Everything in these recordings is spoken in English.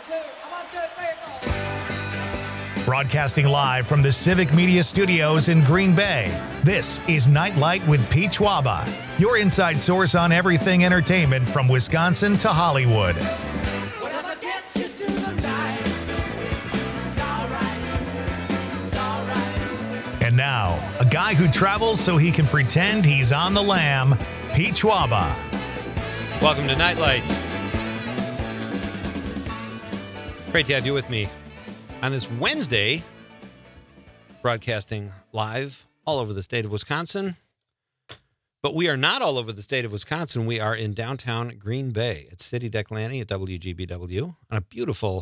Broadcasting live from the Civic Media Studios in Green Bay, this is Nightlight with Pete Schwaba, your inside source on everything entertainment from Wisconsin to Hollywood. And now, a guy who travels so he can pretend he's on the lam, Pete Schwaba. Welcome to Nightlight. Great to have you with me on this Wednesday, broadcasting live all over the state of Wisconsin. But we are not all over the state of Wisconsin. We are in downtown Green Bay at City Deck Landing at WGBW on a beautiful,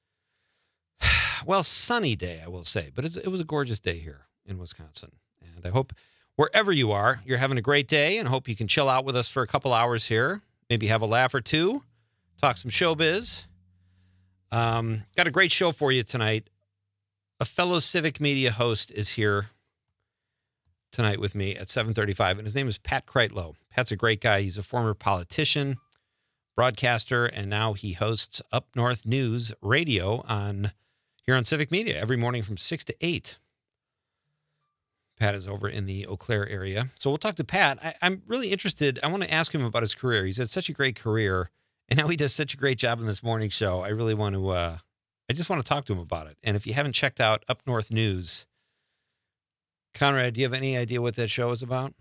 well, sunny day, I will say. But it was a gorgeous day here in Wisconsin. And I hope wherever you are, you're having a great day, and hope you can chill out with us for a couple hours here. Maybe have a laugh or two, talk some showbiz. Got a great show for you tonight. A fellow Civic Media host is here tonight with me at 7:35, and his name is Pat Kreitlow. Pat's a great guy. He's a former politician, broadcaster, and now he hosts Up North News Radio here on Civic Media every morning from 6 to 8. Pat is over in the Eau Claire area. So we'll talk to Pat. I'm really interested. I want to ask him about his career. He's had such a great career. And now he does such a great job in this morning show. I really want to, I just want to talk to him about it. And if you haven't checked out Up North News, Conrad, do you have any idea what that show is about?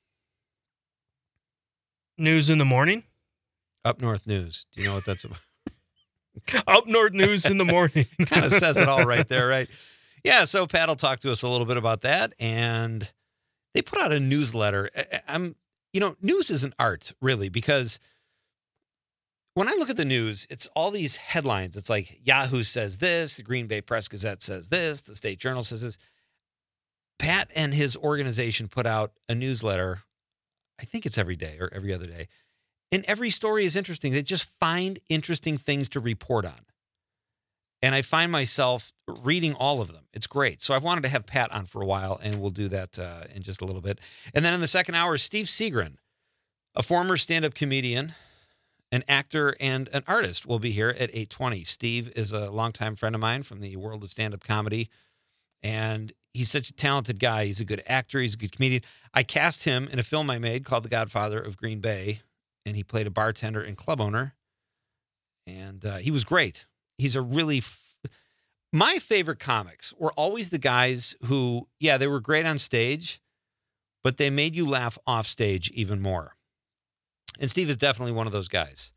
News in the morning? Up North News. Do you know what that's about? Up North News in the morning. Kind of says it all right there, right? Yeah, so Pat will talk to us a little bit about that. And they put out a newsletter. News is an art, really, because when I look at the news, it's all these headlines. It's like Yahoo says this, the Green Bay Press-Gazette says this, the State Journal says this. Pat and his organization put out a newsletter, I think it's every day or every other day, and every story is interesting. They just find interesting things to report on. And I find myself reading all of them. It's great. So I've wanted to have Pat on for a while, and we'll do that in just a little bit. And then in the second hour, Steve Seagren, a former stand-up comedian, an actor, and an artist will be here at 8:20. Steve is a longtime friend of mine from the world of stand-up comedy, and he's such a talented guy. He's a good actor. He's a good comedian. I cast him in a film I made called The Godfather of Green Bay, and he played a bartender and club owner, and he was great. He's a really... My favorite comics were always the guys who, they were great on stage, but they made you laugh off stage even more. And Steve is definitely one of those guys.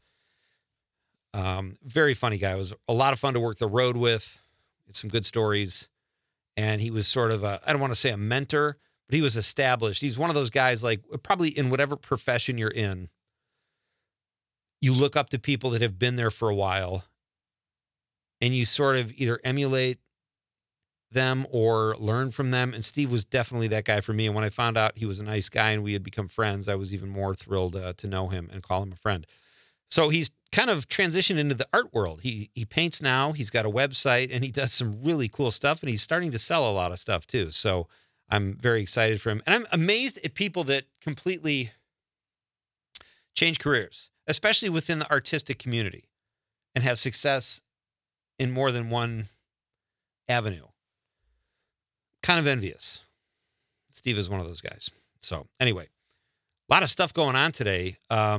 Very funny guy. It was a lot of fun to work the road with. It's some good stories. And he was sort of I don't want to say a mentor, but he was established. He's one of those guys, like probably in whatever profession you're in, you look up to people that have been there for a while, and you sort of either emulate them or learn from them. And Steve was definitely that guy for me. And when I found out he was a nice guy and we had become friends, I was even more thrilled to know him and call him a friend. So he's kind of transitioned into the art world. He paints now. He's got a website, and he does some really cool stuff. And he's starting to sell a lot of stuff too. So I'm very excited for him. And I'm amazed at people that completely change careers, especially within the artistic community, and have success in more than one avenue. Kind of envious. Steve is one of those guys. So anyway, a lot of stuff going on today.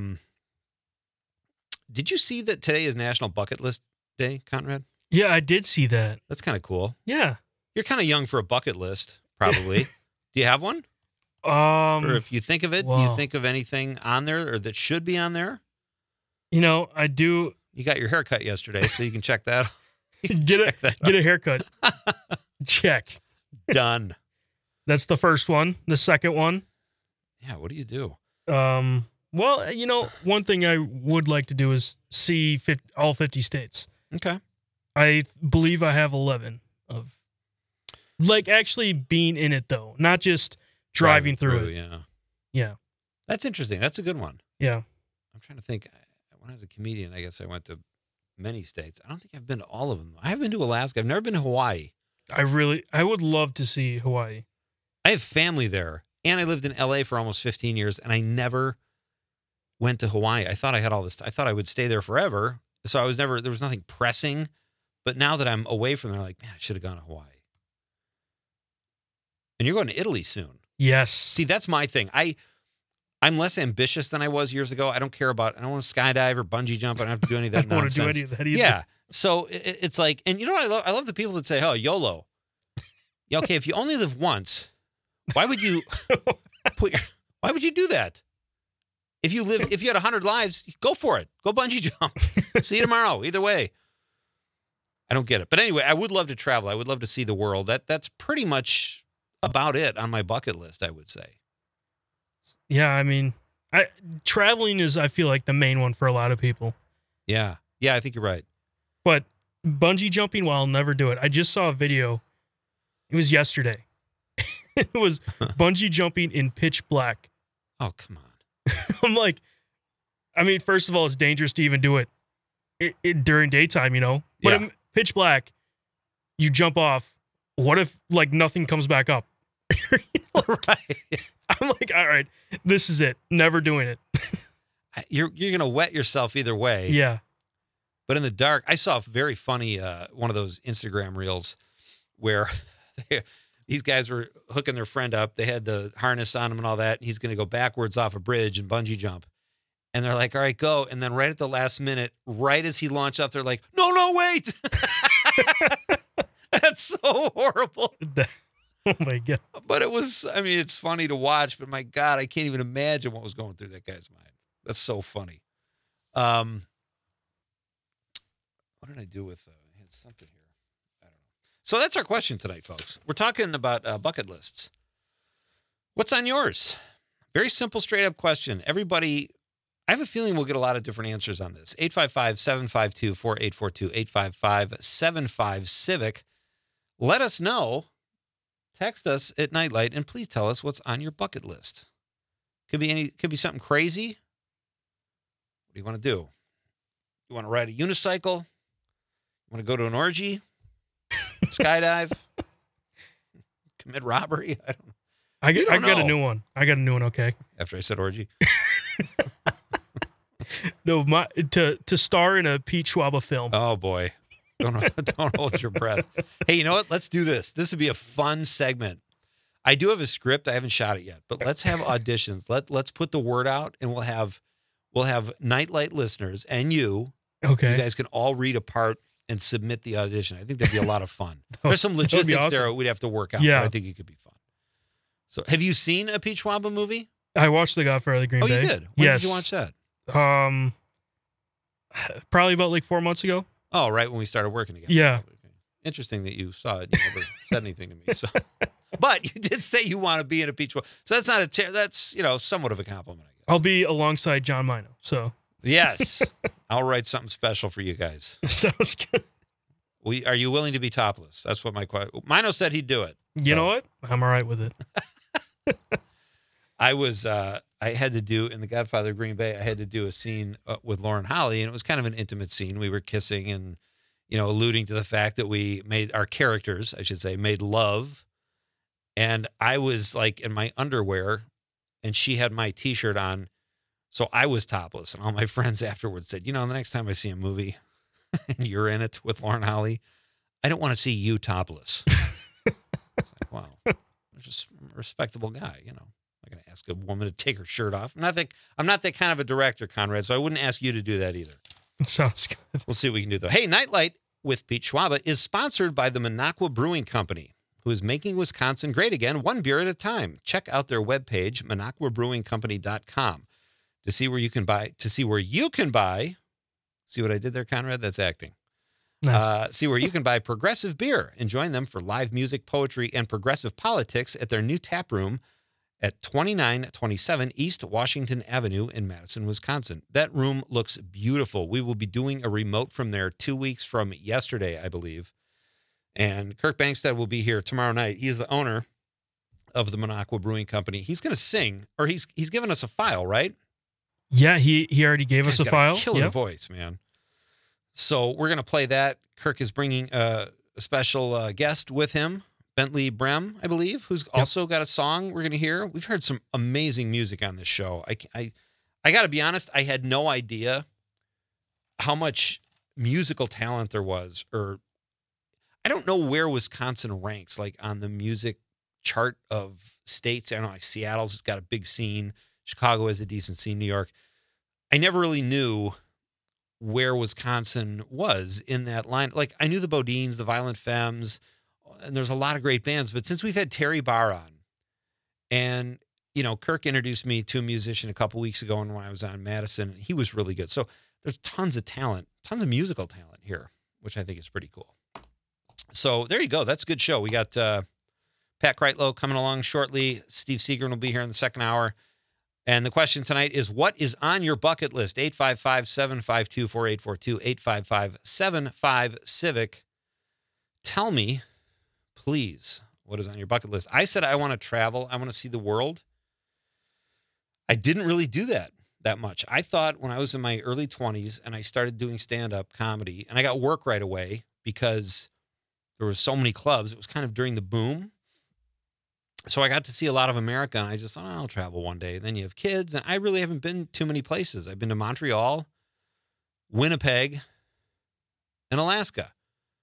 Did you see that today is National Bucket List Day, Conrad? Yeah, I did see that. That's kind of cool. Yeah. You're kind of young for a bucket list, probably. Do you have one? Or if you think of it, do you think of anything on there or that should be on there? I do. You got your haircut yesterday, so you can check that. Get a haircut. Check. Done. That's the first one. The second one. Yeah, what do you do? Well, one thing I would like to do is see all 50 states. Okay. I believe I have 11 of, actually being in it, though. Not just driving through it. Yeah. Yeah. That's interesting. That's a good one. Yeah. I'm trying to think. When I was a comedian, I guess I went to many states. I don't think I've been to all of them. I have been to Alaska. I've never been to Hawaii. I would love to see Hawaii. I have family there, and I lived in LA for almost 15 years, and I never went to Hawaii. I thought I had all this. I thought I would stay there forever, So there was nothing pressing. But now that I'm away from there, I'm like, man, I should have gone to Hawaii. And you're going to Italy soon. Yes. See, that's my thing. I'm less ambitious than I was years ago. I don't don't want to skydive or bungee jump. I don't have to do any of that I don't want nonsense. to do any of that either. Yeah. So it's like, and you know what I love the people that say, oh, YOLO. Yeah, okay, if you only live once, why would you why would you do that? If you had 100 lives, go for it. Go bungee jump. See you tomorrow. Either way. I don't get it. But anyway, I would love to travel. I would love to see the world. That's pretty much about it on my bucket list, I would say. Yeah, I mean, traveling is, I feel like, the main one for a lot of people. Yeah. Yeah, I think you're right. But bungee jumping, well, I'll never do it. I just saw a video. It was yesterday. It was bungee jumping in pitch black. Oh, come on. I'm like, I mean, first of all, it's dangerous to even do it, during daytime, you know? But Yeah. in pitch black, you jump off. What if, like, nothing comes back up? Right. I'm like, all right, this is it. Never doing it. You're going to wet yourself either way. Yeah. But in the dark, I saw a very funny one of those Instagram reels where these guys were hooking their friend up. They had the harness on him and all that. And he's going to go backwards off a bridge and bungee jump. And they're like, all right, go. And then right at the last minute, right as he launched off, they're like, no, wait. That's so horrible. Oh, my God. But it's funny to watch, but my God, I can't even imagine what was going through that guy's mind. That's so funny. What did I do with, I had something here. I don't know. So that's our question tonight, folks. We're talking about bucket lists. What's on yours? Very simple, straight up question. Everybody, I have a feeling we'll get a lot of different answers on this. 855-752-4842, 855-75-CIVIC. Let us know. Text us at Nightlight and please tell us what's on your bucket list. Could be something crazy. What do you want to do? You want to ride a unicycle? You want to go to an orgy? Skydive? Commit robbery? I don't know. I got a new one. Okay. After I said orgy. No, to star in a Pete Schwaba film. Oh boy. Don't hold your breath. Hey, you know what? Let's do this. This would be a fun segment. I do have a script. I haven't shot it yet, but let's have auditions. Let's put the word out, and we'll have Nightlight listeners and you. Okay. You guys can all read a part and submit the audition. I think that'd be a lot of fun. There's some That would be logistics awesome. there we'd have to work out. Yeah. But I think it could be fun. So, have you seen a Pete Schwaba movie? I watched The Godfather of the Green Oh, Bay. you did? When Yes. did you watch that? Probably about like 4 months ago. Oh, right when we started working together. Yeah. Okay. Interesting that you saw it. You never said anything to me. So, but you did say you want to be in a Pete Schwaba. So that's not that's somewhat of a compliment, I guess. I'll be alongside John Mino. So Yes, I'll write something special for you guys. sounds good. Are you willing to be topless? That's what my question. Mino said he'd do it. You know what? I'm all right with it. I had to do in The Godfather of Green Bay. I had to do a scene with Lauren Holly, and it was kind of an intimate scene. We were kissing and alluding to the fact that we made our characters, I should say, made love. And I was like in my underwear, and she had my T-shirt on, so I was topless. And all my friends afterwards said, the next time I see a movie and you're in it with Lauren Holly, I don't want to see you topless. It's like, wow, I'm just a respectable guy, I'm not going to ask a woman to take her shirt off. I'm not that kind of a director, Conrad, so I wouldn't ask you to do that either. Sounds good. We'll see what we can do, though. Hey, Nightlight with Pete Schwaba is sponsored by the Minocqua Brewing Company, who is making Wisconsin great again, one beer at a time. Check out their webpage, MinocquaBrewingCompany.com, to see where you can buy. See what I did there, Conrad? That's acting. Nice. See where you can buy progressive beer and join them for live music, poetry, and progressive politics at their new tap room at 2927 East Washington Avenue in Madison, Wisconsin. That room looks beautiful. We will be doing a remote from there 2 weeks from yesterday, I believe. And Kirk Bankstead will be here tomorrow night. He is the owner of the Minocqua Brewing Company. He's going to sing, or he's given us a file, right? Yeah, he already gave us He's the got file. a killer Yep. voice, man. So we're going to play that. Kirk is bringing a special guest with him, Bentley Brem, I believe, who's also got a song we're going to hear. We've heard some amazing music on this show. I got to be honest, I had no idea how much musical talent there was, or I don't know where Wisconsin ranks, like on the music chart of states. I don't know, like Seattle's got a big scene. Chicago has a decent scene. New York. I never really knew where Wisconsin was in that line. Like I knew the Bodines, the Violent Femmes, and there's a lot of great bands. But since we've had Terry Barr on, and Kirk introduced me to a musician a couple weeks ago, and when I was on Madison, he was really good. So there's tons of talent, tons of musical talent here, which I think is pretty cool. So there you go. That's a good show. We got Pat Kreitlow coming along shortly. Steve Seagren will be here in the second hour. And the question tonight is, what is on your bucket list? 855-752-4842, 855-75-CIVIC. Tell me, please, what is on your bucket list? I said I want to travel. I want to see the world. I didn't really do that much. I thought when I was in my early 20s and I started doing stand-up comedy, and I got work right away because there were so many clubs. It was kind of during the boom. So I got to see a lot of America, and I just thought, I'll travel one day. Then you have kids, and I really haven't been too many places. I've been to Montreal, Winnipeg, and Alaska.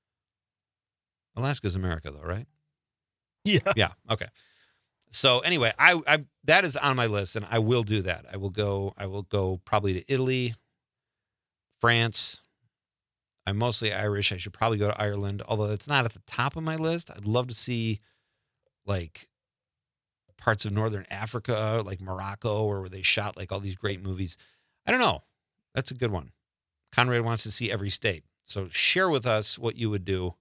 Alaska's America, though, right? Yeah. Yeah. Okay. So anyway, I that is on my list, and I will do that. I will go probably to Italy, France. I'm mostly Irish. I should probably go to Ireland, although it's not at the top of my list. I'd love to see like parts of Northern Africa, like Morocco, or where they shot like all these great movies. I don't know. That's a good one. Conrad wants to see every state. So share with us what you would do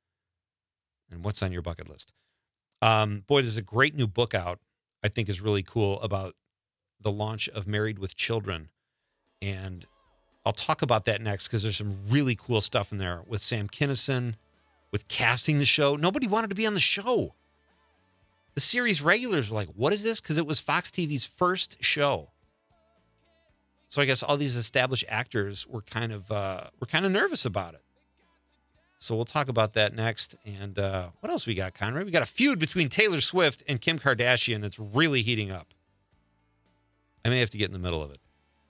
and what's on your bucket list. Boy, there's a great new book out I think is really cool about the launch of Married with Children. And I'll talk about that next because there's some really cool stuff in there with Sam Kinison, with casting the show. Nobody wanted to be on the show. The series regulars were like, what is this? Because it was Fox TV's first show. So I guess all these established actors were kind of nervous about it. So we'll talk about that next. And what else we got, Conrad? We got a feud between Taylor Swift and Kim Kardashian that's really heating up. I may have to get in the middle of it.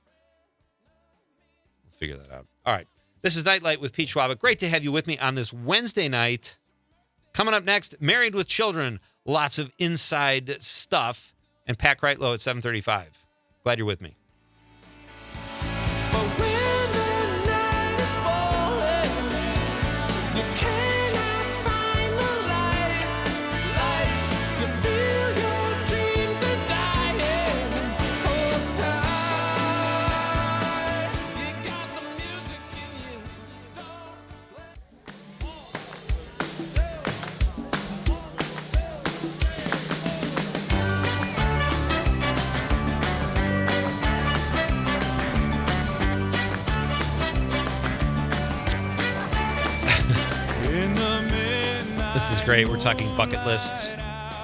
We'll figure that out. All right. This is Nightlight with Pete Schwab. Great to have you with me on this Wednesday night. Coming up next, Married with Children. Lots of inside stuff. And Pat Kreitlow at 7:35. Glad you're with me. This is great. We're talking bucket lists.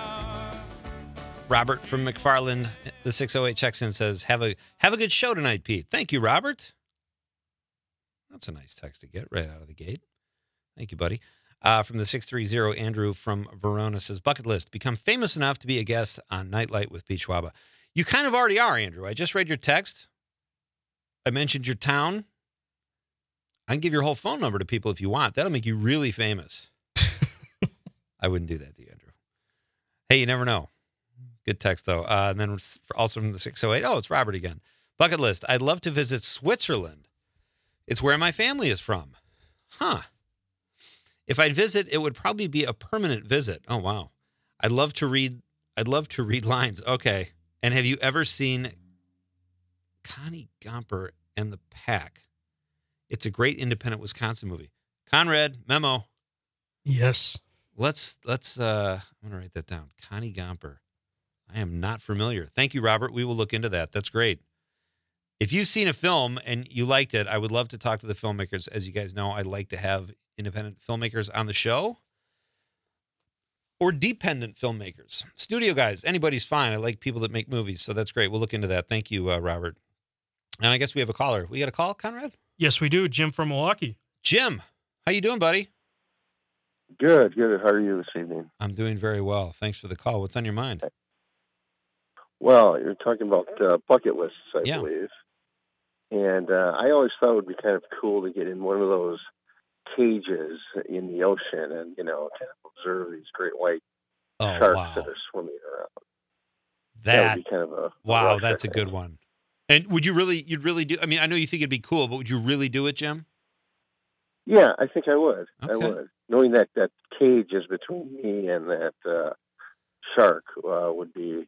Robert from McFarland, the 608 checks in and says, have a good show tonight, Pete. Thank you, Robert. That's a nice text to get right out of the gate. Thank you, buddy. From the 630, Andrew from Verona says, bucket list, become famous enough to be a guest on Nightlight with Pete Schwab. You kind of already are, Andrew. I just read your text. I mentioned your town. I can give your whole phone number to people if you want. That'll make you really famous. I wouldn't do that to you, Andrew. Hey, you never know. Good text, though. And then also from the 608, it's Robert again. Bucket list. I'd love to visit Switzerland. It's where my family is from. Huh. If I'd visit, it would probably be a permanent visit. Oh, wow. I'd love to read lines. Okay. And have you ever seen Connie Gomper and the Pack? It's a great independent Wisconsin movie. Conrad, memo. Yes. Let's I'm going to write that down. Connie Gomper. I am not familiar. Thank you, Robert. We will look into that. That's great. If you've seen a film and you liked it, I would love to talk to the filmmakers. As you guys know, I like to have independent filmmakers on the show or dependent filmmakers. Studio guys, anybody's fine. I like people that make movies, so that's great. We'll look into that. Thank you, Robert. And I guess we have a caller. We got a call, Conrad? Yes, we do. Jim from Milwaukee. Jim, how you doing, buddy? Good. How are you this evening? I'm doing very well. Thanks for the call. What's on your mind? Well, you're talking about bucket lists, I Yeah. believe. And I always thought it would be kind of cool to get in one of those cages in the ocean and, kind of observe these great white Oh, sharks wow. that are swimming around. That That, would be kind of a wow, rush, that's I a think. good one. And you'd really do, I mean, I know you think it'd be cool, but would you really do it, Jim? Yeah, I think I would. I Okay. would. Knowing that cage is between me and that shark would be,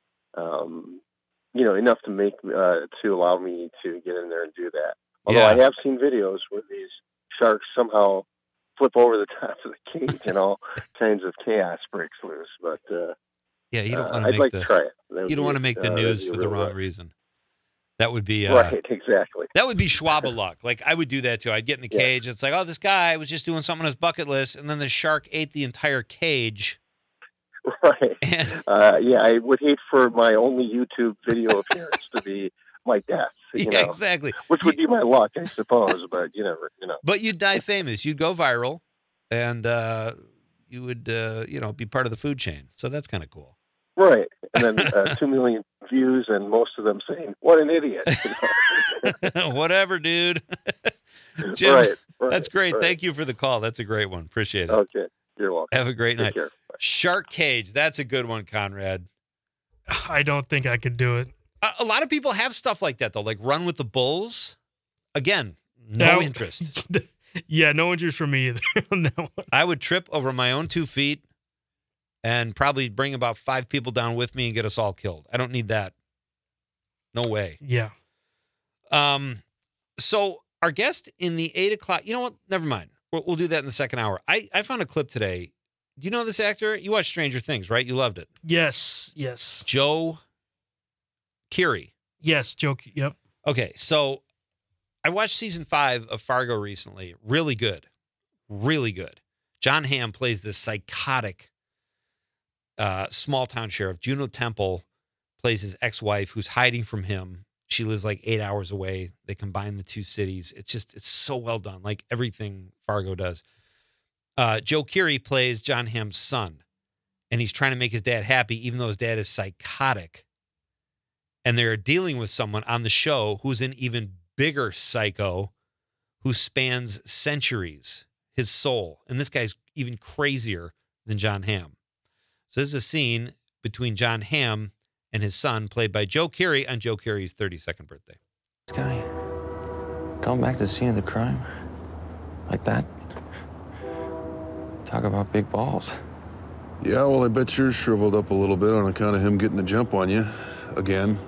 enough to make to allow me to get in there and do that. Although I Yeah. have seen videos where these sharks somehow flip over the top of the cage and all kinds of chaos breaks loose. But Yeah, you don't want to I'd make like to try it. you don't want to make the that'd news be a for the real wrong rush. reason. That would be Right, exactly. that would be Schwaba luck. Like I would do that too. I'd get in the Yeah. cage. It's like, oh, this guy was just doing something on his bucket list, and then the shark ate the entire cage. Right. And Yeah, I would hate for my only YouTube video appearance to be my death, yeah, exactly. which would be my luck, I suppose. But you never, But you'd die famous. You'd go viral, and you would be part of the food chain. So that's kind of cool. Right. And then 2 million views, and most of them saying, "What an idiot!" Whatever, dude. Jim, right. that's great. Right. Thank you for the call. That's a great one. Appreciate it. Okay, you're welcome. Have a great Take night. care. Bye. Shark cage. That's a good one, Conrad. I don't think I could do it. A lot of people have stuff like that though, like Run with the Bulls. Again, no Now- interest. Yeah, no interest from me either on that one. I would trip over my own 2 feet and probably bring about 5 people down with me and get us all killed. I don't need that. No way. Yeah. So our guest in the 8 o'clock, you know what? Never mind. We'll do that in the second hour. I found a clip today. Do you know this actor? You watched Stranger Things, right? You loved it. Yes. Joe Keery. Yes, joke. Yep. Okay, so I watched season 5 of Fargo recently. Really good. Really good. John Hamm plays this psychotic small town sheriff. Juno Temple plays his ex-wife who's hiding from him. She lives like 8 hours away. They combine the two cities. It's so well done, like everything Fargo does. Joe Keery plays John Hamm's son, and he's trying to make his dad happy, even though his dad is psychotic. And they're dealing with someone on the show who's an even bigger psycho who spans centuries, his soul. And this guy's even crazier than John Hamm. So this is a scene between John Hamm and his son, played by Joe Keery, on Joe Keery's 32nd birthday. This guy going back to the scene of the crime like that? Talk about big balls. Yeah, well, I bet yours shriveled up a little bit on account of him getting the jump on you. Again.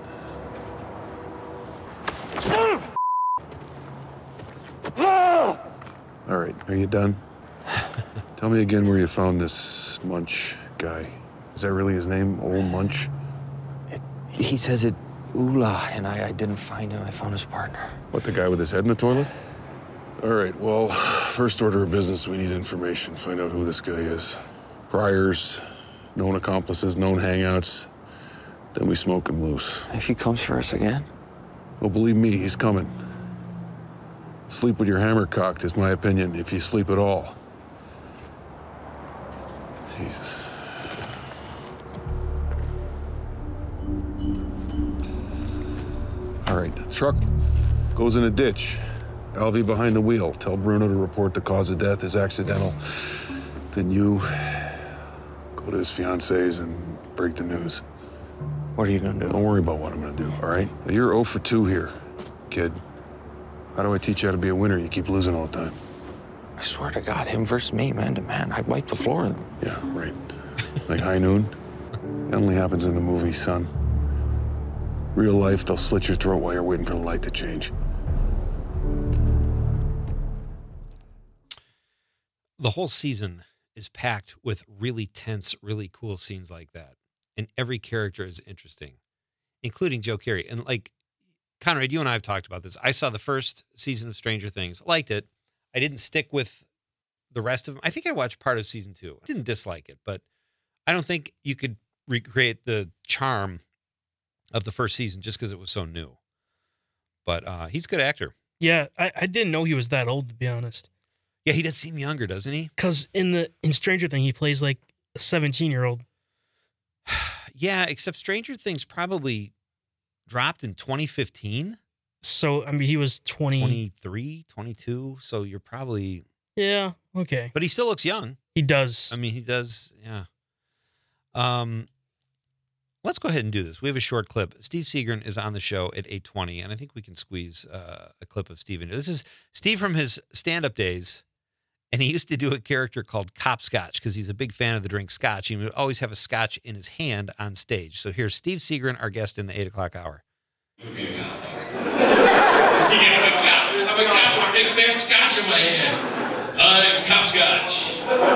All right, are you done? Tell me again where you found this Munch guy. Is that really his name, Old Munch? He says it, Ula, and I didn't find him. I found his partner. What, the guy with his head in the toilet? All right, well, first order of business, we need information. Find out who this guy is. Priors, known accomplices, known hangouts. Then we smoke him loose. If he comes for us again? Well, believe me, he's coming. Sleep with your hammer cocked is my opinion, if you sleep at all. Jesus. All right, the truck goes in a ditch. Alvy behind the wheel. Tell Bruno to report the cause of death is accidental. Then you go to his fiancée's and break the news. What are you gonna do? Don't worry about what I'm gonna do, all right? You're 0 for 2 here, kid. How do I teach you how to be a winner? You keep losing all the time. I swear to God, him versus me, man to man. I'd wipe the floor. Yeah, right. Like High Noon? It only happens in the movies, son. Real life, they'll slit your throat while you're waiting for the light to change. The whole season is packed with really tense, really cool scenes like that. And every character is interesting, including Joe Keery. And like, Conrad, you and I have talked about this. I saw the first season of Stranger Things, liked it. I didn't stick with the rest of them. I think I watched part of season 2. I didn't dislike it, but I don't think you could recreate the charm of the first season just because it was so new. But he's a good actor. Yeah, I didn't know he was that old, to be honest. Yeah, he does seem younger, doesn't he? Because in Stranger Things, he plays like a 17-year-old. Yeah, except Stranger Things probably dropped in 2015. So, I mean, he was 23, 22. So you're probably, Yeah. Okay. but he still looks young. He does. I mean, he does. Yeah. Let's go ahead and do this. We have a short clip. Steve Seagren is on the show at 8:20, and I think we can squeeze a clip of Steve in. This is Steve from his stand-up days, and he used to do a character called Cop Scotch because he's a big fan of the drink Scotch. He would always have a Scotch in his hand on stage. So here's Steve Seagren, our guest in the 8 o'clock hour. I'm a cop with a big fat Scotch in my hand. I'm Cop Scotch.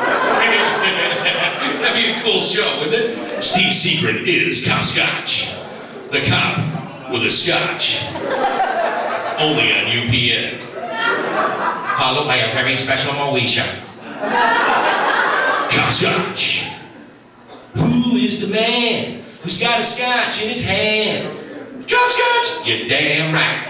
That'd be a cool show, wouldn't it? Steve Seagren is Cop Scotch. The cop with a Scotch. Only on UPN. Followed by a very special Moesha. Cop Scotch. Who is the man who's got a Scotch in his hand? Cop Scotch! You're damn right.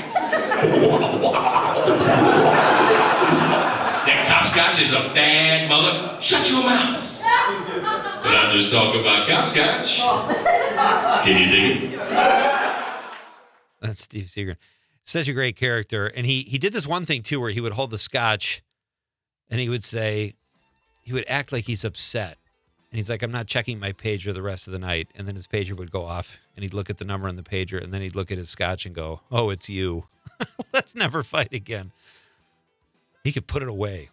That Cop Scotch is a bad mother. Shut your mouth. But I'm just talking about Cop Scotch. Can you dig it? That's Steve Seagren. Such a great character. And he did this one thing, too, where he would hold the Scotch and he would say, he would act like he's upset. And he's like, I'm not checking my pager the rest of the night. And then his pager would go off and he'd look at the number on the pager and then he'd look at his Scotch and go, oh, it's you. Let's never fight again. He could put it away.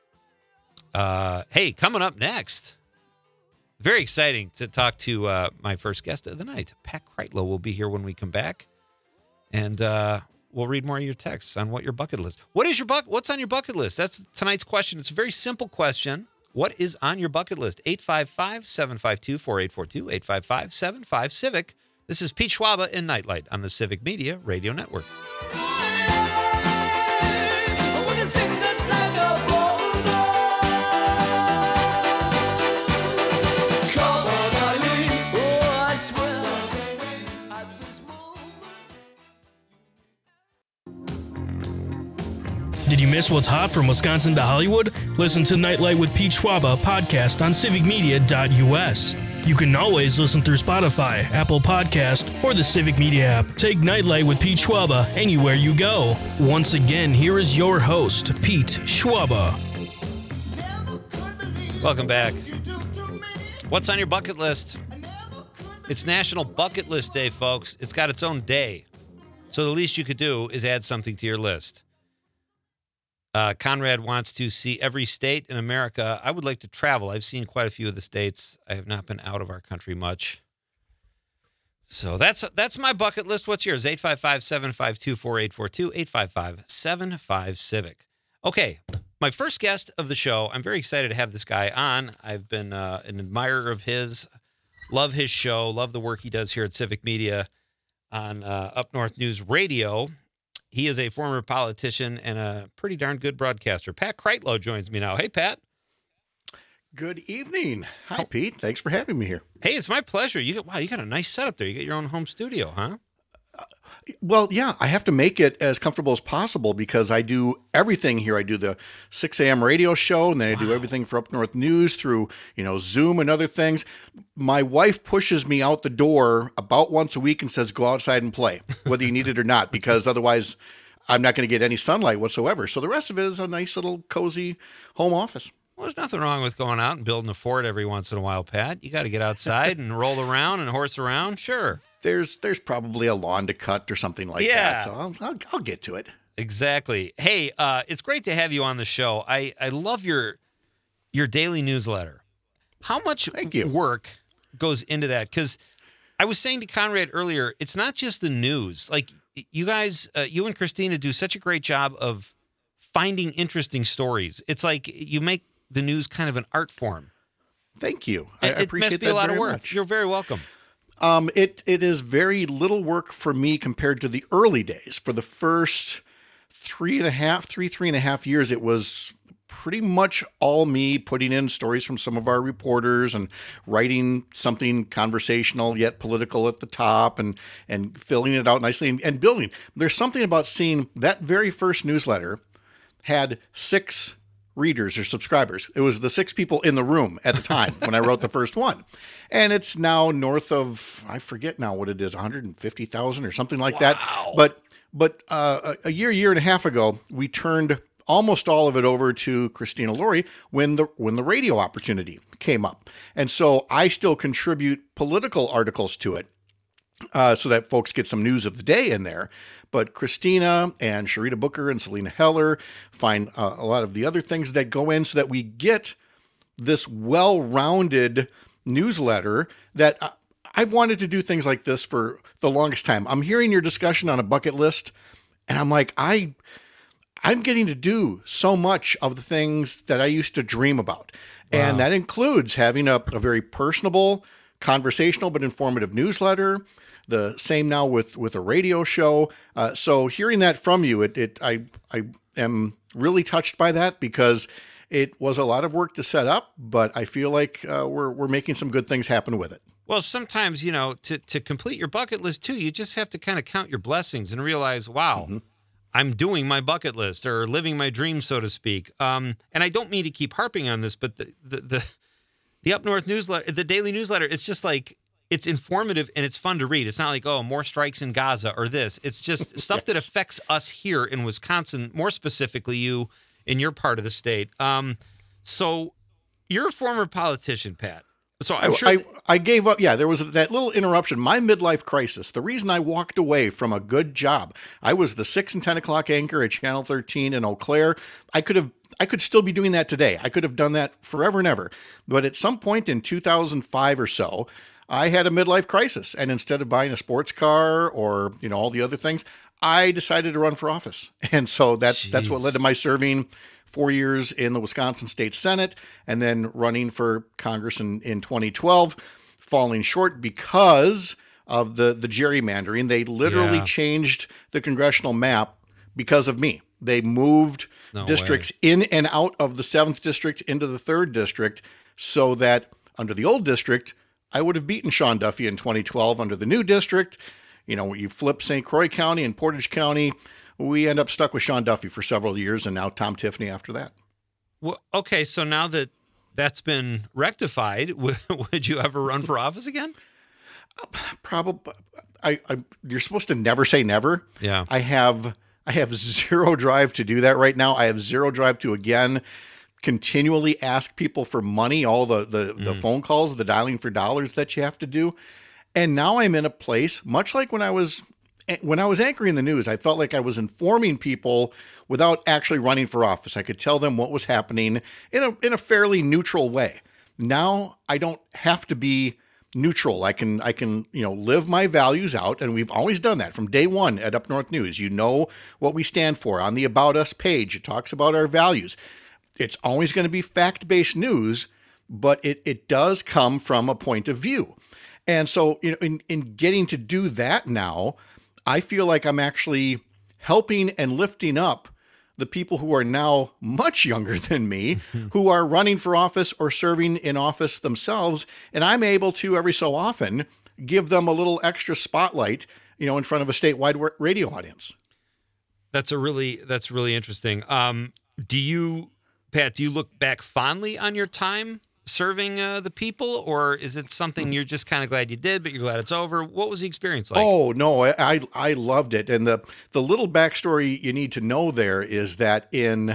Hey, coming up next, very exciting to talk to my first guest of the night. Pat Kreitlow will be here when we come back. And we'll read more of your texts on what your bucket list. What's on your bucket list? That's tonight's question. It's a very simple question. What is on your bucket list? 855-752-4842, 855-75-CIVIC. This is Pete Schwaba in Nightlight on the Civic Media Radio Network. Did you miss what's hot from Wisconsin to Hollywood? Listen to Nightlight with Pete Schwaba podcast on civicmedia.us. You can always listen through Spotify, Apple Podcast, or the Civic Media app. Take Nightlight with Pete Schwaba anywhere you go. Once again, here is your host, Pete Schwaba. Welcome back. What's on your bucket list? It's National Bucket List Day, folks. It's got its own day. So the least you could do is add something to your list. Conrad wants to see every state in America. I would like to travel. I've seen quite a few of the states. I have not been out of our country much. So that's my bucket list. What's yours? 855-752-4842, 855-75-CIVIC. Okay, my first guest of the show. I'm very excited to have this guy on. I've been an admirer of his. Love his show. Love the work he does here at Civic Media on Up North News Radio. He is a former politician and a pretty darn good broadcaster. Pat Kreitlow joins me now. Hey, Pat. Good evening. Hi, Pete. Thanks for having me here. Hey, it's my pleasure. You got a nice setup there. You got your own home studio, huh? Well, yeah, I have to make it as comfortable as possible because I do everything here. I do the 6 a.m. radio show, and then I do everything for Up North News through, Zoom and other things. My wife pushes me out the door about once a week and says, go outside and play, whether you need it or not, because otherwise I'm not going to get any sunlight whatsoever. So the rest of it is a nice little cozy home office. Well, there's nothing wrong with going out and building a fort every once in a while, Pat. You got to get outside and roll around and horse around. Sure. There's probably a lawn to cut or something like that. So I'll get to it. Exactly. Hey, it's great to have you on the show. I love your daily newsletter. How much work goes into that? Because I was saying to Conrad earlier, it's not just the news. Like you guys, you and Christina do such a great job of finding interesting stories. It's like you make the news kind of an art form. Thank you. I appreciate that. It must be a lot of work. Much. You're very welcome. It is very little work for me compared to the early days. For the first three and a half years, it was pretty much all me putting in stories from some of our reporters and writing something conversational yet political at the top and filling it out nicely and building. There's something about seeing that very first newsletter had 6 readers or subscribers. It was the 6 people in the room at the time when I wrote the first one. And it's now north of, I forget now what it is, 150,000 or something like that. But But a year and a half ago, we turned almost all of it over to Christina Laurie when the radio opportunity came up. And so I still contribute political articles to it so that folks get some news of the day in there. But Christina and Sharita Booker and Selena Heller find a lot of the other things that go in so that we get this well-rounded newsletter that I've wanted to do things like this for the longest time. I'm hearing your discussion on a bucket list, and I'm like, I'm getting to do so much of the things that I used to dream about. Wow. And that includes having a very personable, conversational, but informative newsletter. The same now with a radio show. So hearing that from you, I am really touched by that because it was a lot of work to set up, but I feel like we're making some good things happen with it. Well, sometimes, to complete your bucket list too, you just have to kind of count your blessings and realize, wow, I'm doing my bucket list or living my dream, so to speak. And I don't mean to keep harping on this, but the Up North newsletter, the daily newsletter, it's just like, it's informative and it's fun to read. It's not like, oh, more strikes in Gaza or this. It's just stuff that affects us here in Wisconsin, more specifically you in your part of the state. So you're a former politician, Pat. So I'm sure I gave up. Yeah, there was that little interruption. My midlife crisis. The reason I walked away from a good job. I was the 6 and 10 o'clock anchor at Channel 13 in Eau Claire. I could still be doing that today. I could have done that forever and ever. But at some point in 2005 or so, I had a midlife crisis. And instead of buying a sports car or, all the other things, I decided to run for office. And so that's what led to my serving 4 years in the Wisconsin State Senate and then running for Congress in 2012, falling short because of the gerrymandering. They literally changed the congressional map because of me. They moved districts in and out of the 7th district into the 3rd district so that under the old district, I would have beaten Sean Duffy in 2012. Under the new district, you flip St. Croix County and Portage County, we end up stuck with Sean Duffy for several years, and now Tom Tiffany after that. Well, okay, so now that that's been rectified, would you ever run for office again? Probably. You're supposed to never say never. Yeah. I have zero drive to do that right now. I have zero drive to, again, continually ask people for money, all the phone calls, the dialing for dollars that you have to do. And now I'm in a place, much like when I was anchoring the news, I felt like I was informing people without actually running for office. I could tell them what was happening in a fairly neutral way. Now I don't have to be neutral. I can live my values out, and we've always done that from day one at Up North News. You know what we stand for. On the About Us page, it talks about our values. It's always going to be fact-based news, but it does come from a point of view. And so, in getting to do that now, I feel like I'm actually helping and lifting up the people who are now much younger than me, who are running for office or serving in office themselves. And I'm able to, every so often, give them a little extra spotlight, in front of a statewide radio audience. That's really interesting. Pat, do you look back fondly on your time serving the people, or is it something you're just kind of glad you did, but you're glad it's over? What was the experience like? Oh, no, I loved it. And the little backstory you need to know there is that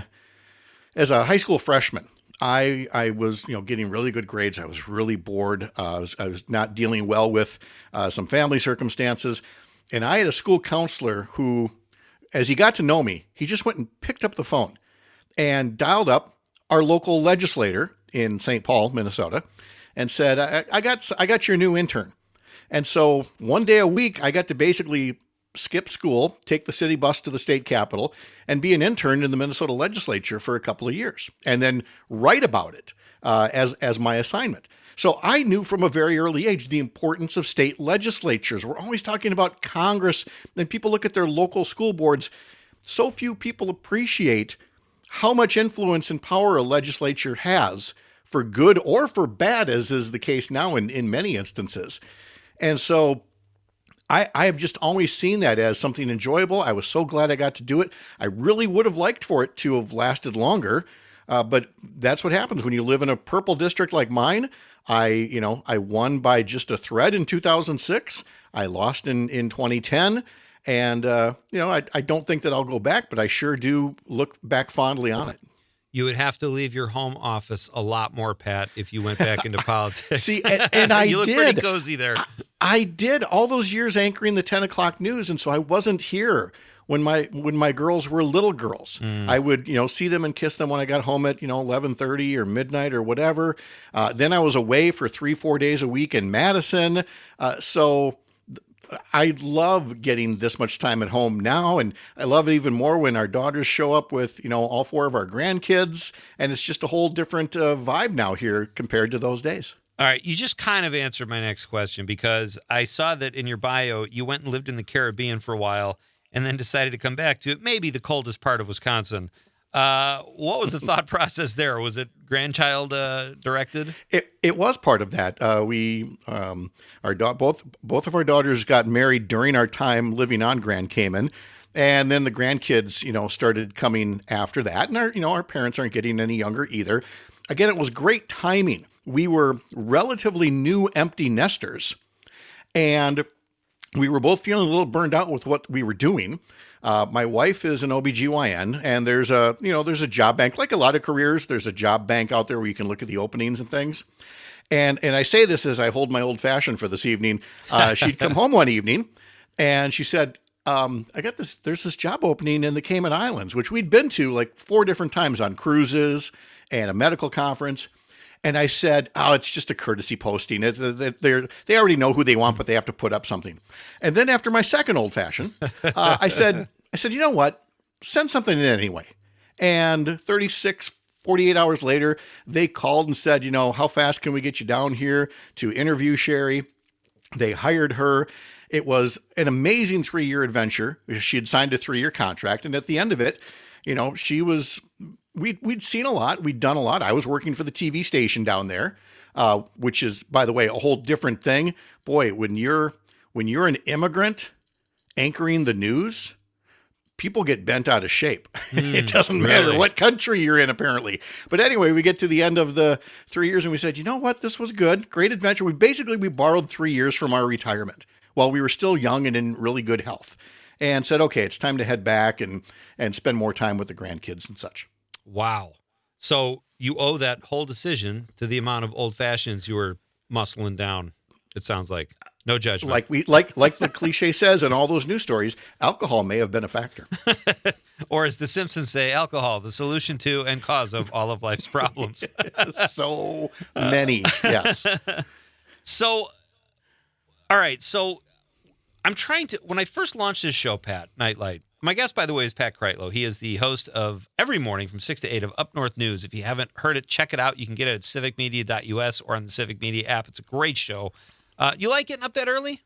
as a high school freshman, I was, getting really good grades. I was really bored. I was not dealing well with some family circumstances. And I had a school counselor who, as he got to know me, he just went and picked up the phone and dialed up our local legislator in St. Paul, Minnesota, and said, I got your new intern. And so one day a week, I got to basically skip school, take the city bus to the state capitol, and be an intern in the Minnesota legislature for a couple of years, and then write about it as my assignment. So I knew from a very early age the importance of state legislatures. We're always talking about Congress, and people look at their local school boards. So few people appreciate how much influence and power a legislature has, for good or for bad, as is the case now in many instances. And so I have just always seen that as something enjoyable. I was so glad I got to do it. I really would have liked for it to have lasted longer, but that's what happens when you live in a purple district like mine. I won by just a thread in 2006. I lost in 2010. And, I don't think that I'll go back, but I sure do look back fondly on it. You would have to leave your home office a lot more, Pat, if you went back into politics. See, and I you look did. pretty cozy there. I did all those years anchoring the 10 o'clock news. And so I wasn't here when my girls were little girls. I would, see them and kiss them when I got home at, 11:30 or midnight or whatever. Then I was away for 3-4 days a week in Madison. So I love getting this much time at home now. And I love it even more when our daughters show up with, all 4 of our grandkids. And it's just a whole different vibe now here compared to those days. All right. You just kind of answered my next question, because I saw that in your bio, you went and lived in the Caribbean for a while and then decided to come back to maybe the coldest part of Wisconsin. What was the thought process there? Was it grandchild directed? It was part of that. Both of our daughters got married during our time living on Grand Cayman, and then the grandkids, started coming after that. And our parents aren't getting any younger either. Again, it was great timing. We were relatively new empty nesters, and we were both feeling a little burned out with what we were doing. My wife is an OBGYN, and there's a job bank. Like a lot of careers, there's a job bank out there where you can look at the openings and things. And I say this as I hold my old fashioned for this evening. She'd come home one evening, and she said, there's this job opening in the Cayman Islands, which we'd been to like 4 different times on cruises and a medical conference. And I said, it's just a courtesy posting. They already know who they want, but they have to put up something. And then after my second old fashioned, I said, you know what? Send something in anyway. And 48 hours later, they called and said, how fast can we get you down here to interview Sherry? They hired her. It was an amazing 3-year adventure. She had signed a 3-year contract. And at the end of it, she was... We'd seen a lot. We'd done a lot. I was working for the TV station down there, which is, by the way, a whole different thing. Boy, when you're an immigrant anchoring the news, people get bent out of shape. It doesn't matter what country you're in, apparently. But anyway, we get to the end of the 3 years, and we said, you know what? This was good. Great adventure. We borrowed 3 years from our retirement while we were still young and in really good health, and said, okay, it's time to head back and spend more time with the grandkids and such. Wow. So you owe that whole decision to the amount of old fashions you were muscling down. It sounds like. No judgment. Like the cliche says in all those news stories, alcohol may have been a factor. Or as the Simpsons say, alcohol, the solution to and cause of all of life's problems. So many, yes. So, all right. So I'm trying to, when I first launched this show, Pat, Nightlight, my guest, by the way, is Pat Kreitlow. He is the host of every morning from 6 to 8 of Up North News. If you haven't heard it, check it out. You can get it at civicmedia.us or on the Civic Media app. It's a great show. You like getting up that early?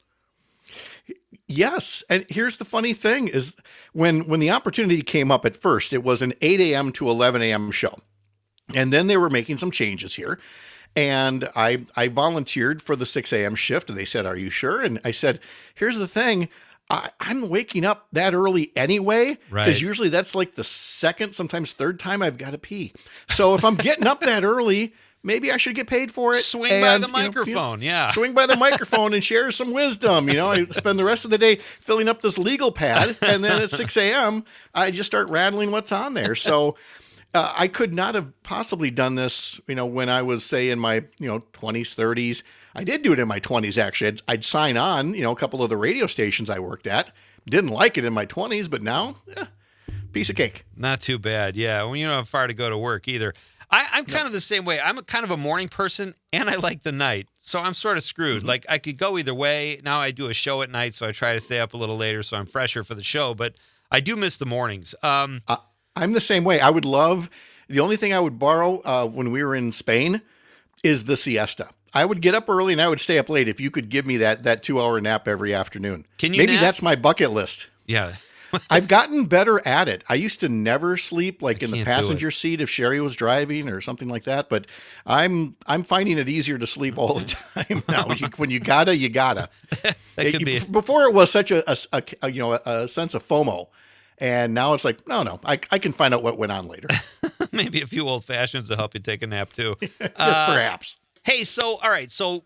Yes. And here's the funny thing is when the opportunity came up at first, it was an 8 a.m. to 11 a.m. show. And then they were making some changes here. And I volunteered for the 6 a.m. shift. And they said, are you sure? And I said, here's the thing. I'm waking up that early anyway, because usually that's like the second, sometimes third time I've got to pee. So if I'm getting up that early, maybe I should get paid for it. Swing by the microphone, yeah. Swing by the microphone and share some wisdom. I spend the rest of the day filling up this legal pad, and then at 6 a.m., I just start rattling what's on there. So I could not have possibly done this, when I was, say, in my, 20s, 30s. I did do it in my 20s, actually. I'd sign on, a couple of the radio stations I worked at. Didn't like it in my 20s, but now, piece of cake. Not too bad, yeah. When you don't have far to go to work either. I'm kind of the same way. I'm kind of a morning person, and I like the night. So I'm sort of screwed. Like, I could go either way. Now I do a show at night, so I try to stay up a little later so I'm fresher for the show. But I do miss the mornings. I'm the same way. I would love, the only thing I would borrow when we were in Spain is the siesta. I would get up early and I would stay up late if you could give me that 2-hour nap every afternoon. Can you Maybe nap? That's my bucket list. Yeah. I've gotten better at it. I used to never sleep in the passenger seat if Sherry was driving or something like that, but I'm finding it easier to sleep all the time now. When you gotta, you gotta. Before it was such a sense of FOMO, and now it's like, no, I can find out what went on later. Maybe a few old fashions to help you take a nap too. Perhaps. Hey, so all right, so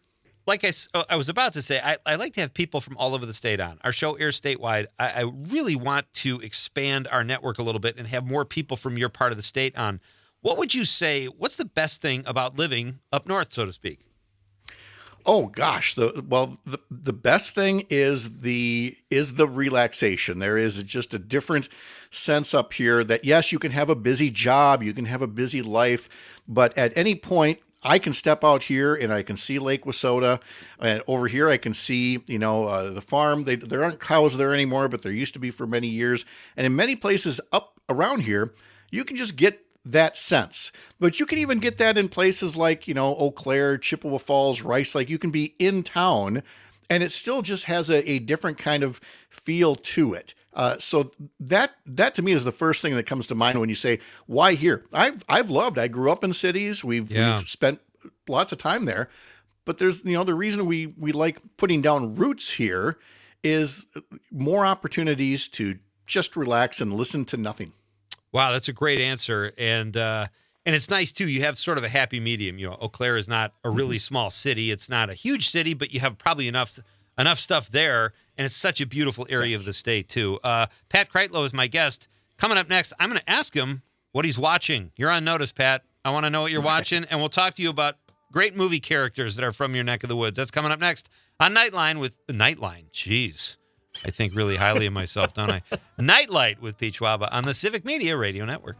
like I was about to say, I like to have people from all over the state on. Our show airs statewide. I really want to expand our network a little bit and have more people from your part of the state on. What would you say, what's the best thing about living up north, so to speak? Oh gosh, the best thing is the relaxation. There is just a different sense up here that yes, you can have a busy job, you can have a busy life, but at any point I can step out here and I can see Lake Wissota, and over here I can see, the farm. There aren't cows there anymore, but there used to be for many years. And in many places up around here, you can just get that sense. But you can even get that in places like, Eau Claire, Chippewa Falls, Rice Lake. You can be in town and it still just has a different kind of feel to it. So that to me is the first thing that comes to mind when you say, why here? I grew up in cities. We've spent lots of time there, but there's, the reason we like putting down roots here is more opportunities to just relax and listen to nothing. Wow, that's a great answer. And it's nice, too. You have sort of a happy medium. Eau Claire is not a really small city. It's not a huge city, but you have probably enough stuff there. And it's such a beautiful area of the state, too. Pat Kreitlow is my guest. Coming up next, I'm going to ask him what he's watching. You're on notice, Pat. I want to know what you're watching. And we'll talk to you about great movie characters that are from your neck of the woods. That's coming up next on Nightline with Nightline. Jeez. I think really highly of myself, don't I? Nightlight with Pete Schwaba on the Civic Media Radio Network.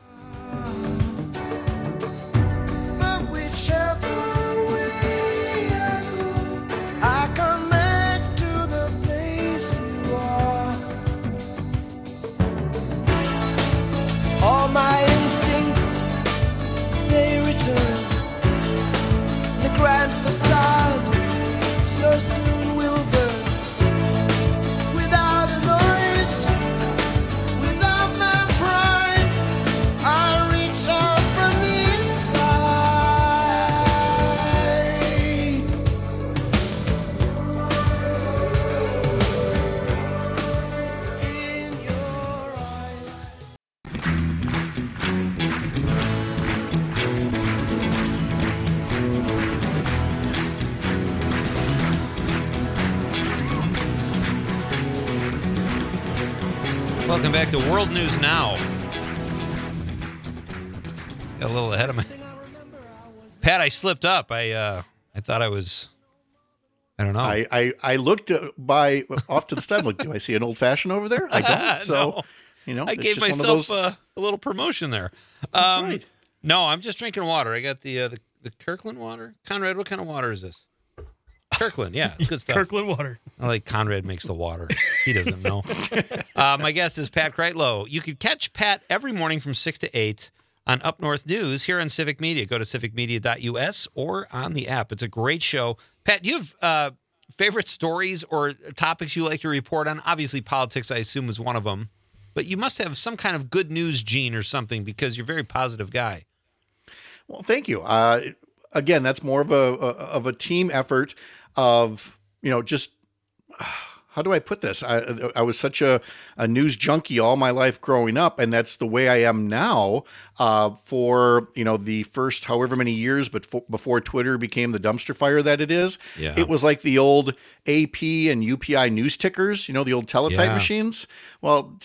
All my instincts, they return. The grand facade so soon will burn. Without a noise, without my pride, I reach out from the inside. In your eyes. Welcome back to World News Now. Got a little ahead of me. Pat, I slipped up. I thought I was, I don't know. I looked by off to the side. Like, do I see an old fashioned over there? I don't. So, no. I gave myself a little promotion there. That's right. No, I'm just drinking water. I got the Kirkland water. Conrad, what kind of water is this? Kirkland, yeah, it's good stuff. Kirkland water. I like Conrad makes the water. He doesn't know. My guest is Pat Kreitlow. You can catch Pat every morning from 6 to 8 on Up North News here on Civic Media. Go to civicmedia.us or on the app. It's a great show. Pat, do you have favorite stories or topics you like to report on? Obviously, politics, I assume, is one of them. But you must have some kind of good news gene or something because you're a very positive guy. Well, thank you. Again, that's more of a team effort of, just how do I put this? I was such a news junkie all my life growing up, and that's the way I am now for, the first however many years, but before Twitter became the dumpster fire that it is. Yeah. It was like the old AP and UPI news tickers, the old teletype machines. Well,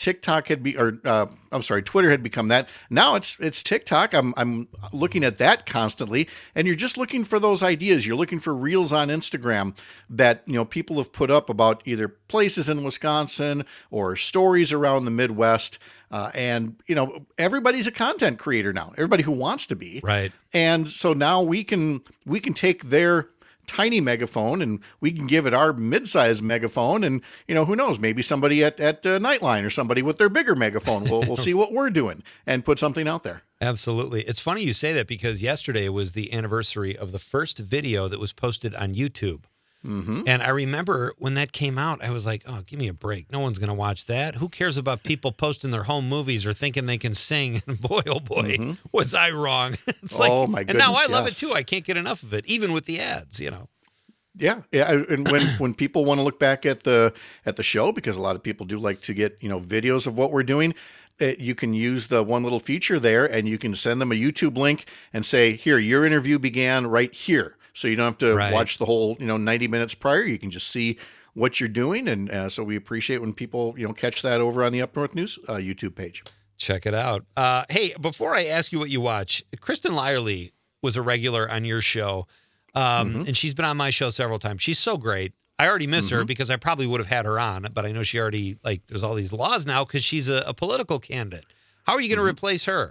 Twitter had become that. Now it's TikTok. I'm looking at that constantly, and you're just looking for those ideas. You're looking for reels on Instagram that, people have put up about either places in Wisconsin or stories around the Midwest. And everybody's a content creator now, everybody who wants to be. Right. And so now we can take their tiny megaphone and we can give it our mid-sized megaphone, and who knows, maybe somebody at Nightline or somebody with their bigger megaphone will see what we're doing and put something out there. Absolutely. It's funny you say that because yesterday was the anniversary of the first video that was posted on YouTube. Mm-hmm. And I remember when that came out, I was like, oh, give me a break. No one's going to watch that. Who cares about people posting their home movies or thinking they can sing? And boy, oh boy, was I wrong. It's like, oh my goodness, and now I love it too. I can't get enough of it, even with the ads, Yeah. And when people want to look back at the show, because a lot of people do like to get, videos of what we're doing, you can use the one little feature there and you can send them a YouTube link and say, here, your interview began right here. So you don't have to Right. watch the whole, 90 minutes prior. You can just see what you're doing. And so we appreciate when people, catch that over on the Up North News YouTube page. Check it out. Hey, before I ask you what you watch, Kristen Lyerly was a regular on your show, and she's been on my show several times. She's so great. I already miss her because I probably would have had her on, but I know she already, there's all these laws now because she's a political candidate. How are you going to replace her?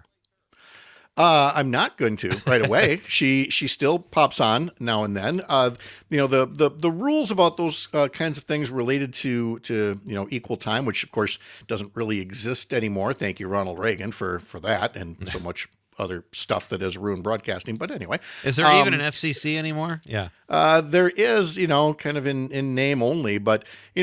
I'm not going to right away. She still pops on now and then. The rules about those kinds of things related to equal time, which of course doesn't really exist anymore. Thank you, Ronald Reagan, for that and so much other stuff that has ruined broadcasting. But anyway, is there even an FCC anymore? Yeah, there is. Kind of in name only, but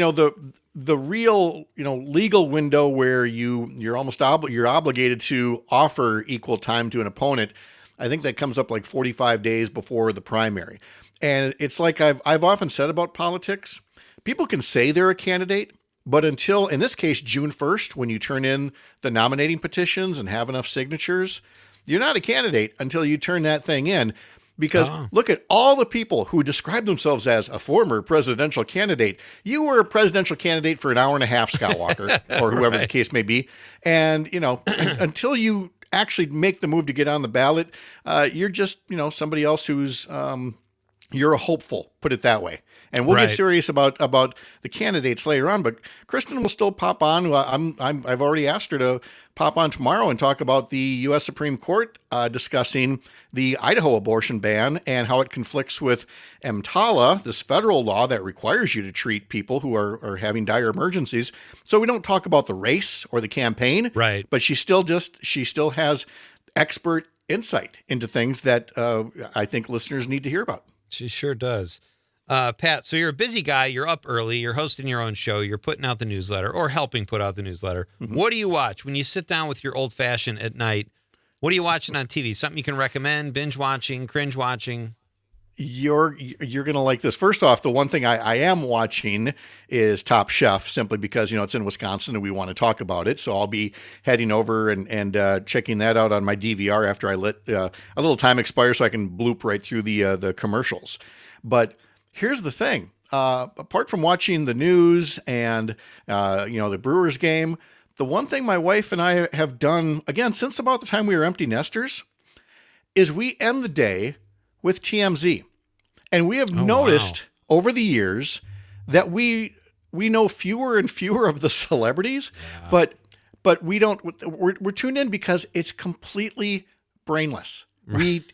the real legal window where you're almost you're obligated to offer equal time to an opponent. I think that comes up like 45 days before the primary, and it's like I've often said about politics. People can say they're a candidate, but until, in this case, June 1st, when you turn in the nominating petitions and have enough signatures, you're not a candidate until you turn that thing in. Because look at all the people who describe themselves as a former presidential candidate. You were a presidential candidate for an hour and a half, Scott Walker, or whoever the case may be. And, until you actually make the move to get on the ballot, you're just, somebody else who's, you're a hopeful, put it that way. And we'll get serious about the candidates later on, but Kristen will still pop on. I've already asked her to pop on tomorrow and talk about the U.S. Supreme Court discussing the Idaho abortion ban and how it conflicts with EMTALA, this federal law that requires you to treat people who are having dire emergencies. So we don't talk about the race or the campaign, right? But she still has expert insight into things that I think listeners need to hear about. She sure does. Pat, so you're a busy guy. You're up early. You're hosting your own show. You're putting out the newsletter or helping put out the newsletter. What do you watch when you sit down with your old fashioned at night? What are you watching on TV? Something you can recommend? Binge watching? Cringe watching? You're gonna like this. First off, the one thing I am watching is Top Chef, simply because it's in Wisconsin and we want to talk about it. So I'll be heading over and checking that out on my DVR after I let a little time expire, so I can bloop right through the commercials. But here's the thing. Apart from watching the news and, the Brewers game, the one thing my wife and I have done, again, since about the time we were empty nesters, is we end the day with TMZ. And we have noticed over the years that we know fewer and fewer of the celebrities, but we're tuned in because it's completely brainless. We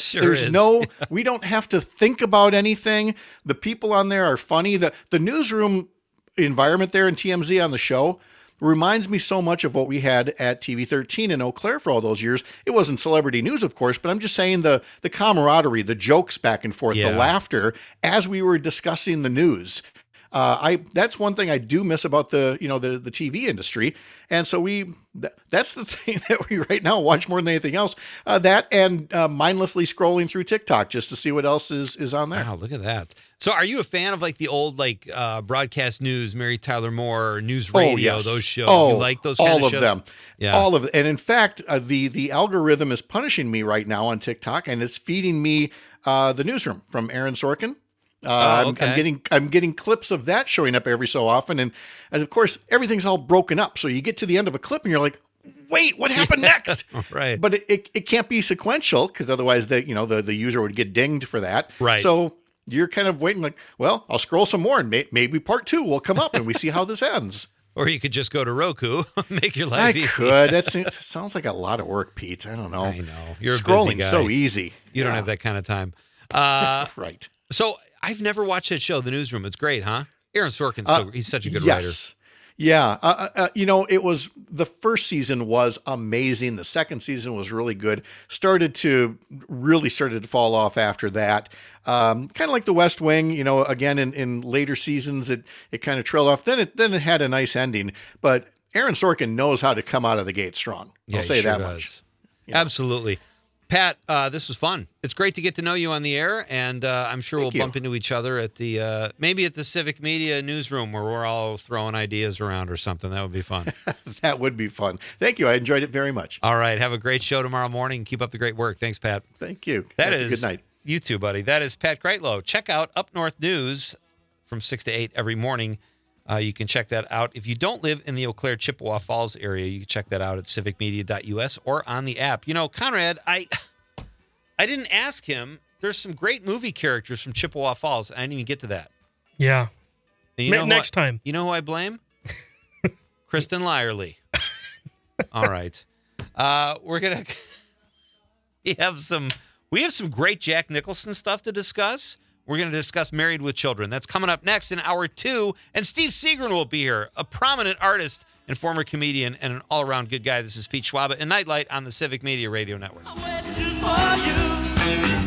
we don't have to think about anything. The people on there are funny. The newsroom environment there in TMZ on the show reminds me so much of what we had at TV13 in Eau Claire for all those years. It wasn't celebrity news, of course, but I'm just saying the camaraderie, the jokes back and forth, the laughter as we were discussing the news. That's one thing I do miss about the TV industry. And so that's the thing that we right now watch more than anything else, that and mindlessly scrolling through TikTok just to see what else is on there. Wow, look at that. So are you a fan of the old broadcast news, Mary Tyler Moore, news radio, those shows? You like those kind of shows? All of them. Yeah. All of it. And in fact, the algorithm is punishing me right now on TikTok, and it's feeding me the newsroom from Aaron Sorkin. I'm getting clips of that showing up every so often, and of course everything's all broken up. So you get to the end of a clip and you're like, wait, what happened next? Right. But it can't be sequential, because otherwise the user would get dinged for that. Right. So you're kind of waiting, like, well, I'll scroll some more and maybe part 2 will come up and we see how this ends. Or you could just go to Roku, make your life easy. I could. That sounds like a lot of work, Pete. I don't know. I know. You're scrolling's a busy guy. so easy. You don't have that kind of time. Right. So I've never watched that show, The Newsroom. It's great, huh? Aaron Sorkin's he's such a good writer. Yeah. It was, the first season was amazing. The second season was really good. Started to fall off after that. Kind of like The West Wing, again, in later seasons, it kind of trailed off. Then it had a nice ending, but Aaron Sorkin knows how to come out of the gate strong. I'll say that much. Yeah. Absolutely. Pat, this was fun. It's great to get to know you on the air, and I'm sure we'll bump into each other at the maybe at the Civic Media newsroom where we're all throwing ideas around or something. That would be fun. That would be fun. Thank you. I enjoyed it very much. All right. Have a great show tomorrow morning. Keep up the great work. Thanks, Pat. Thank you. Good night. You too, buddy. That is Pat Kreitlow. Check out Up North News from 6 to 8 every morning. You can check that out. If you don't live in the Eau Claire, Chippewa Falls area, you can check that out at civicmedia.us or on the app. You know, Conrad, I didn't ask him. There's some great movie characters from Chippewa Falls. I didn't even get to that. Yeah. And you know Next time. You know who I blame? Kristen Lyerly. All right. We're going to... We have some great Jack Nicholson stuff to discuss. We're going to discuss Married with Children. That's coming up next in hour 2. And Steve Seagren will be here, a prominent artist and former comedian and an all-around good guy. This is Pete Schwaba and Nightlight on the Civic Media Radio Network. For you.